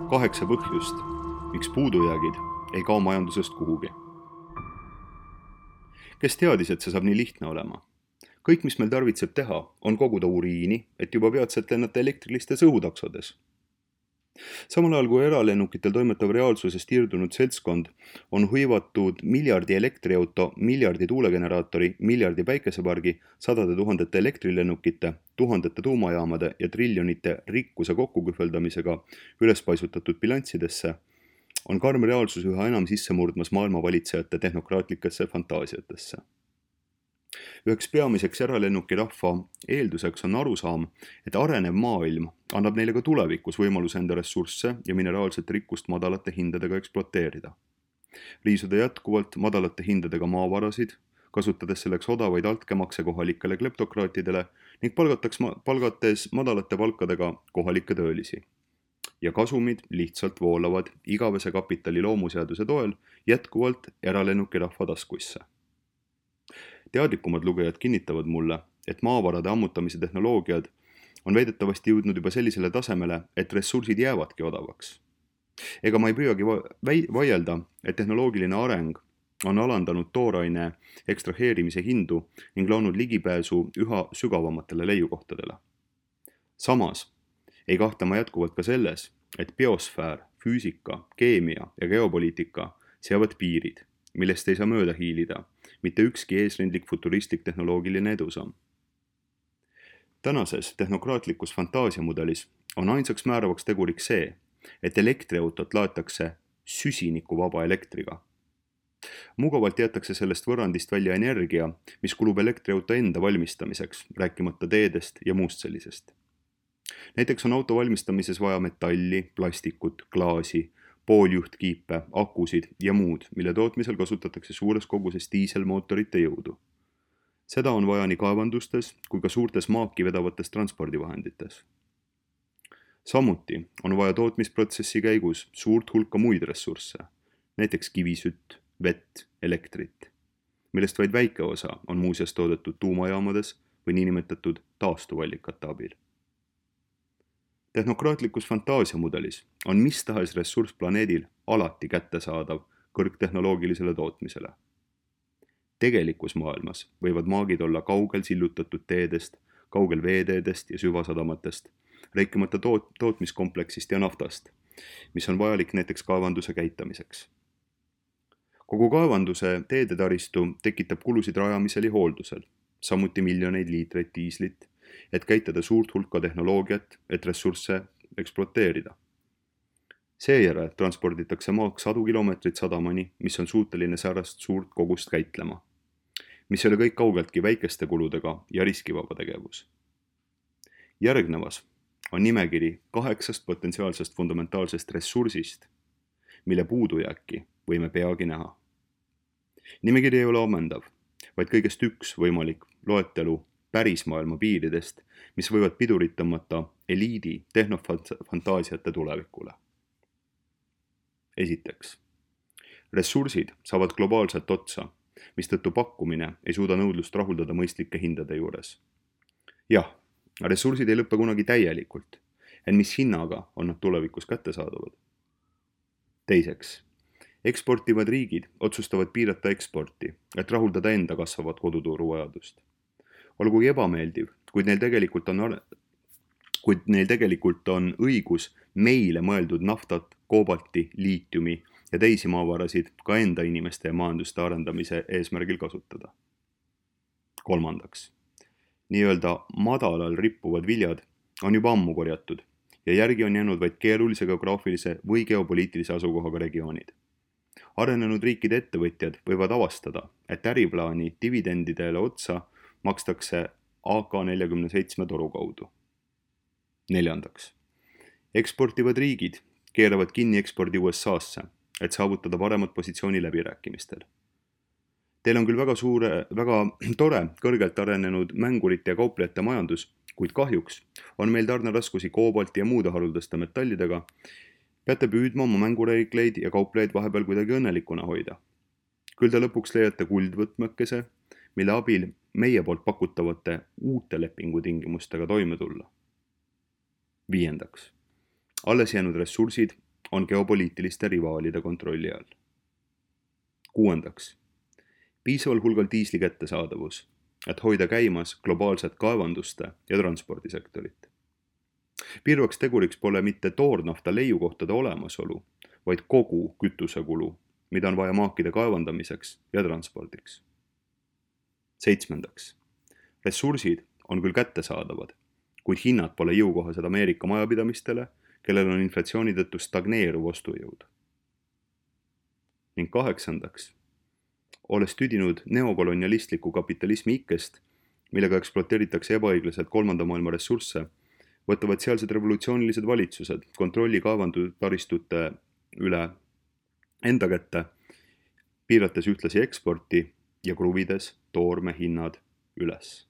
8 põhjust, miks puudujäägid ei kao majandusest kuhugi. Kes teadis, et see saab nii lihtne olema? Kõik, mis meil tarvitseb teha, on koguda uriini, et juba peatselt lennata elektrilistes õhutaksodes. Samal ajal kui eralennukitel toimetav reaalsusest irdunud seltskond on hõivatud miljardi elektriauto, miljardi tuulegeneraatori, miljardi päikesepargi, sadade tuhandete elektrilennukite, tuhandete tuumajaamade ja triljonite rikkuse kokkukühveldamisega ülespaisutatud bilanssidesse, on karm reaalsus üha enam sisse murdmas maailmavalitsejate tehnokraatlikesse fantaasiatesse. Üheks peamiseks eralennukirahva eelduseks on arusaam, et arenev maailm annab neile ka tulevikus võimaluse enda ressursse ja mineraalset rikkust madalate hindadega ekspluateerida. Riisuda jätkuvalt madalate hindadega maavarasid, kasutades selleks odavaid altkäemakse kohalikele kleptokraatidele ning palgates madalate palkadega kohalikke töölisi. Ja kasumid lihtsalt voolavad igavese kapitali loomuseaduse toel jätkuvalt eralennukirahva taskuisse. Teadlikumad lugejad kinnitavad mulle, et maavarade ammutamise tehnoloogiad on väidetavasti jõudnud juba sellisele tasemele, et ressursid jäävadki odavaks. Ega ma ei püüagi vaielda, et tehnoloogiline areng on alandanud tooraine ekstraheerimise hindu ning loonud ligipääsu üha sügavamatele leiukohtadele. Samas ei kahta ma jätkuvalt ka selles, et biosfäär, füüsika, keemia ja geopoliitika seavad piirid, millest ei saa mööda hiilida, mitte ükski eesrindlik futuristlik tehnoloogiline edusamm. Tänases tehnokraatlikus fantaasiamudelis on ainsaks määravaks teguriks see, et elektriautot laetakse süsinikuvaba elektriga. Mugavalt jäetakse sellest võrrandist välja energia, mis kulub elektriauto enda valmistamiseks, rääkimata teedest ja muust sellisest. Näiteks on auto valmistamises vaja metalli, plastikut, klaasi, pooljuhtkiipe, akusid ja muud, mille tootmisel kasutatakse suures koguses diiselmootorite jõudu. Seda on vaja nii kaevandustes kui ka suurtes maaki vedavates transpordivahendites. Samuti on vaja tootmisprotsessi käigus suurt hulka muid ressursse, näiteks kivisütt, vett, elektrit, millest vaid väike osa on muuseas toodetud tuumajaamades või niinimetatud taastuvallikate abil. Tehnokraatlikus fantaasiamudelis on mis tahes ressurss planeedil alati kättesaadav kõrgtehnoloogilisele tootmisele. Tegelikus maailmas võivad maagid olla kaugel sillutatud teedest, kaugel veeteedest ja süvasadamatest, rääkimata tootmiskompleksist ja naftast, mis on vajalik näiteks kaevanduse käitamiseks. Kogu kaevanduse teedetaristu tekitab kulusid rajamisel ja hooldusel, samuti miljoneid liitreid diislit, et käitada suurt hulka tehnoloogiat, et ressursse ekspluateerida. Seejärel transporditakse maaks 100 kilomeetrit sadamani, mis on suuteline säärast suurt kogust käitlema, mis ei ole kõik kaugeltki väikeste kuludega ja riskivaba tegevus. Järgnevas on nimekiri 8 potentsiaalsest fundamentaalsest ressursist, mille puudujääki võime peagi näha. Nimekiri ei ole ammendav, vaid kõigest üks võimalik loetelu päris maailma piiridest, mis võivad pidurit tõmmata eliidi tehnofantaasiate tulevikule. Esiteks, ressursid saavad globaalselt otsa, mistõttu pakkumine ei suuda nõudlust rahuldada mõistlike hindade juures. Jah, ressursid ei lõppe kunagi täielikult, ent mis hinnaga on nad tulevikus kättesaadavad. Teiseks, eksportivad riigid otsustavad piirata eksporti, et rahuldada enda kasvavat koduturu vajadust. Olgugi ebameeldiv, kuid neil tegelikult on õigus meile mõeldud naftat, koobalti, liitiumi ja teisi maavarasid ka enda inimeste ja majanduste arendamise eesmärgil kasutada. Kolmandaks, nii-öelda madalal rippuvad viljad on juba ammu korjatud ja järgi on jäänud vaid keerulise geograafilise või geopoliitilise asukohaga regioonid. Arenenud riikide ettevõtjad võivad avastada, et äriplaani dividendidele otsa makstakse AK-47 toru kaudu. Neljandaks, eksportivad riigid keeravad kinni ekspordi USA-sse, et saavutada paremat positsiooni läbirääkimistel. Teil on küll väga tore kõrgelt arenenud mängurite ja kauplejate majandus, kuid kahjuks on meil tarneraskusi koobalti ja muude haruldaste metallidega. Peate püüdma oma mängureegleid ja kauplejaid vahepeal kuidagi õnnelikuna hoida. Küll te lõpuks leiate kuldvõtmõkkese, mille abil meie poolt pakutavate uute lepingutingimustega toime tulla. Viiendaks, alles jäänud ressursid on geopoliitiliste rivaalide kontrolli all. 6. Piisaval hulgal diisli kättesaadavus, et hoida käimas globaalset kaevanduste ja transpordisektorit. Piirvaks teguriks pole mitte toornafta leiukohtade olemasolu, vaid kogu kütusekulu, mida on vaja maakide kaevandamiseks ja transpordiks. 7. Ressursid on küll kättesaadavad, kuid hinnad pole jõukohased Ameerika majapidamistele, kellel on inflatsiooni tõttu stagneeruv ostujõud. Ning 8. Olles tüdinud neokolonialistliku kapitalismi ikkest, millega ekspluateeritakse ebaõiglaselt kolmanda maailma ressursse, võtavad sealsed revolutsioonilised valitsused kontrolli kaevandutaristute üle enda kätte, piirates ühtlasi eksporti ja kruvides toorme hinnad üles.